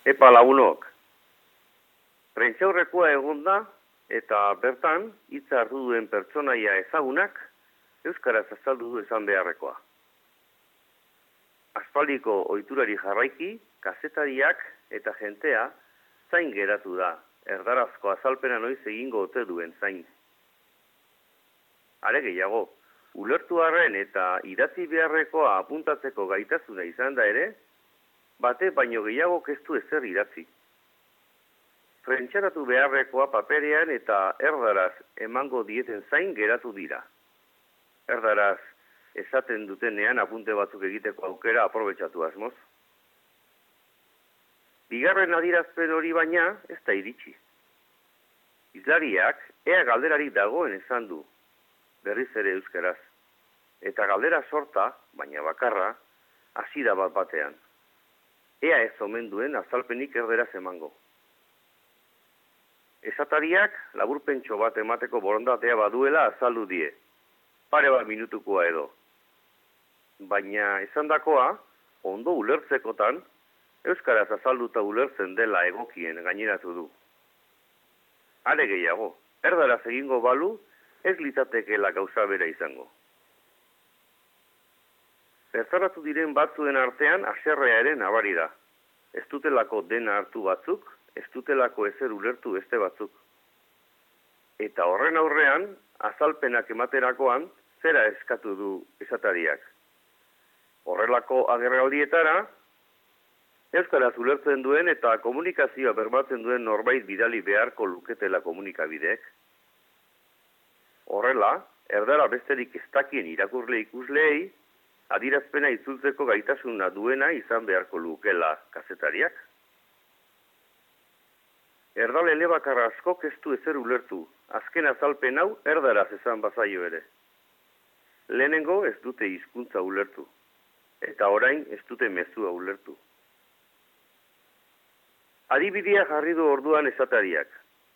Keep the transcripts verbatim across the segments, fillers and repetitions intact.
Epa lagunok, prentxaurrekoa egon da eta bertan hitza hartu duen pertsonaia ezagunak euskaraz azaldu du esan beharrekoa. Aspaldiko ohiturari jarraiki, kazetariak eta jentea zain geratu da, erdarazko azalpena noiz egingo ote duen zain. Are gehiago, ulertu arren eta idatzi beharrekoa apuntatzeko gaitasuna izan da ere, bate baino gehiago kestu ezer idatzi. Prentxaratu beharrekoa paperean eta erdaraz emango dieten zain geratu dira. Erdaraz esaten dutenean apunte batzuk egiteko aukera aprobetxatu asmoz. Bigarren adierazpen hori baina ez da iritsi. Hizlariak ea galderarik dagoen esan du, berriz ere euskaraz. Eta galdera sorta, baina bakarra, hasi da bat batean. Ea ez omen duen azalpenik erderaz emango. Esatariak laburpentxo bat emateko borondatea baduela azaldu die, pare bat minutukoa edo. Baina esandakoa, ondo ulertzekotan, euskaraz azalduta ulertzen dela egokien gaineratu du. Are gehiago, erdaraz egingo balu, ez litzatekeela gauza bera izango. Bertaratu diren batzuen artean haserrea ere nabari da. Ez dutelako dena hartu batzuk, ez dutelako ezer ulertu beste batzuk. Eta horren aurrean, azalpenak ematerakoan, zera eskatu du esatariak. Horrelako agerraldietara, euskaraz ulertzen duen eta komunikazioa bermatzen duen norbait bidali beharko luketela komunikabideek. Horrela, erdara besterik ez dakien irakurle ikusleei, adierazpena itzultzeko gaitasuna duena izan beharko lukela kazetariak. Erdal elebakar askok ez du ezer ulertu, azken azalpen hau erdaraz esan bazaio ere. Lehenengo ez dute hizkuntza ulertu, eta orain ez dute mezua ulertu. Adibidea jarri du orduan esatariak.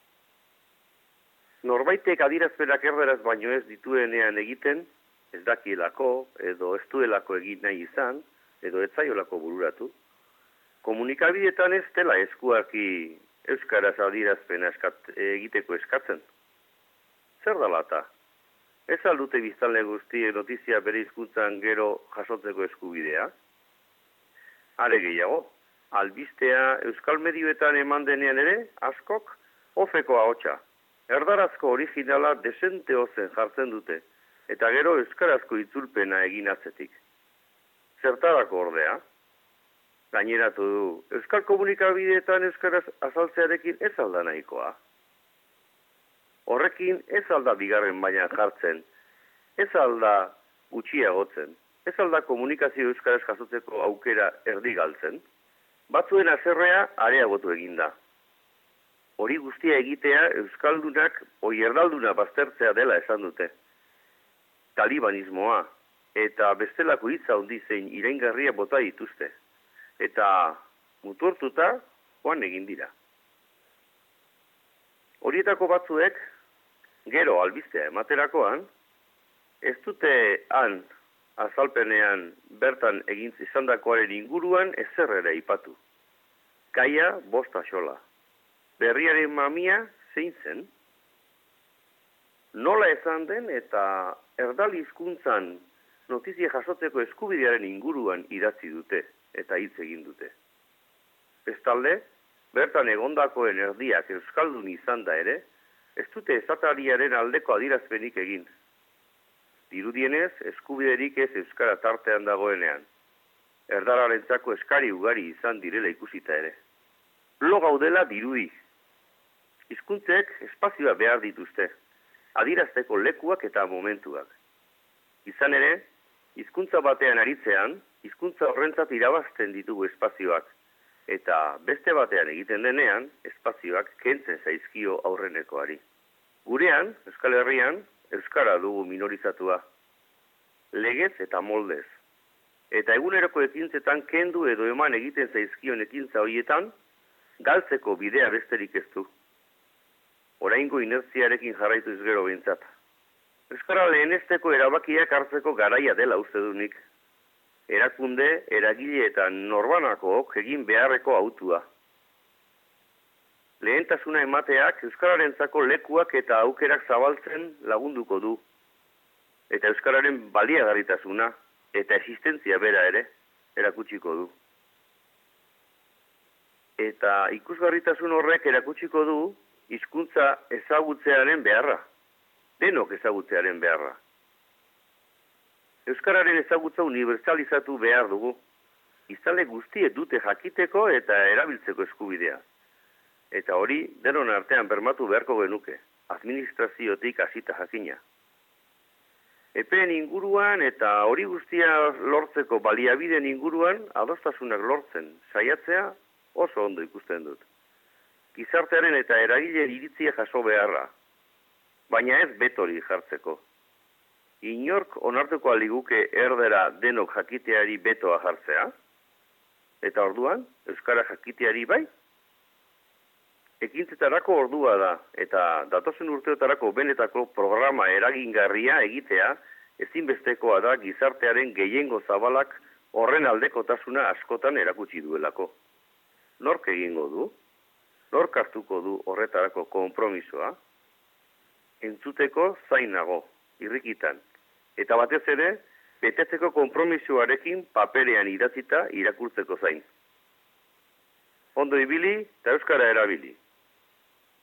Norbaitek adierazpenak erdaraz baino ez dituenean egiten, ez dakielako, edo ez duelako egin nahi izan, edo ez zaiolako bururatu. Komunikabidetan ez dela eskuarki euskaraz adierazpena eskat, egiteko eskatzen. Zer da lata? Ez aldute biztanle guztie notizia bere hizkuntzan gero jasotzeko eskubidea? Are gehiago, albistea euskal medioetan eman denean ere, askok, ofeko ahotsa. Erdarazko originala desente ozen jartzen dute, eta gero euskarazko itzulpena egin atzetik. Zertarako ordea? Gaineratu du, euskal komunikabideetan euskaraz azaltzearekin ez alda nahikoa. Horrekin ez alda bigarren bainan jartzen, ez alda gutxiagotzen, ez alda komunikazio euskaraz jasotzeko aukera erdi galtzen, batzuen haserrea areagotu eginda. Hori guztia egitea euskaldunak oierdalduna baztertzea dela esan dute. Talibanismoa eta bestelako hitza handi zein iraingarria bota dituzte. Eta muturtuta joan egin dira. Horietako batzuek, gero albistea ematerakoan, ez dute han azalpenean bertan egin izandakoaren inguruan ezer ere aipatu. Gaia bost axola. Berriaren mamia zein zen? Nola esan den eta erdal hizkuntzan notizia jasotzeko eskubidearen inguruan idatzi dute eta hitz egin dute. Bestalde, bertan egondakoen erdiak euskaldun izan da ere, ez dute esatariaren aldeko adierazpenik egin. Dirudienez, eskubiderik ez euskara tartean dagoenean. Erdalarentzako eskari ugari izan direla ikusita ere. Lo gaudela dirudi. Hizkuntzek espazioa behar dituzte, adierazteko lekuak eta momentuak. Izan ere, hizkuntza batean aritzean, hizkuntza horrentzat irabazten ditugu espazioak, eta beste batean egiten denean, espazioak kentzen zaizkio aurrenekoari. Gurean, Euskal Herrian, euskara dugu minorizatua. Legez eta moldez. Eta eguneroko ekintzetan kendu edo eman egiten zaizkion ekintza horietan, galtzeko bidea besterik ez du. Oraingo inertziarekin jarraitu izgero behintzat. Euskara lehenesteko erabakiak hartzeko garaia dela uste du nik. Erakunde, eragile eta norbanakook egin beharreko autua. lehentasuna emateak euskararentzako lekuak eta aukerak zabaltzen lagunduko du. Eta euskararen baliagarritasuna eta existentzia bera ere erakutsiko du. Eta ikusgarritasun horrek erakutsiko du hizkuntza ezagutzearen beharra, denok ezagutzearen beharra. Euskararen ezagutza universalizatu behar dugu, izale guztiek dute jakiteko eta erabiltzeko eskubidea. Eta hori denon artean bermatu beharko genuke, administraziotik hasita jakina. Epeen inguruan eta hori guztia lortzeko baliabideen inguruan adostasunak lortzen saiatzea oso ondo ikusten dut. Gizartearen eta eragileen iritzia jaso beharra, baina ez betori jartzeko. Inork onartuko aliguke erdera denok jakiteari betoa jartzea, eta orduan, euskara jakiteari bai? Ekintzetarako ordua da, eta datozen urteotarako benetako programa eragingarria egitea ezinbestekoa da gizartearen gehiengo zabalak horren aldekotasuna askotan erakutsi duelako. Nork egingo du? Nork hartuko du horretarako konpromisoa? Entzuteko zain nago, irrikitan. Eta batez ere, betetzeko konpromisoarekin paperean idatzita irakurtzeko zain. Ondo ibili eta euskara erabili.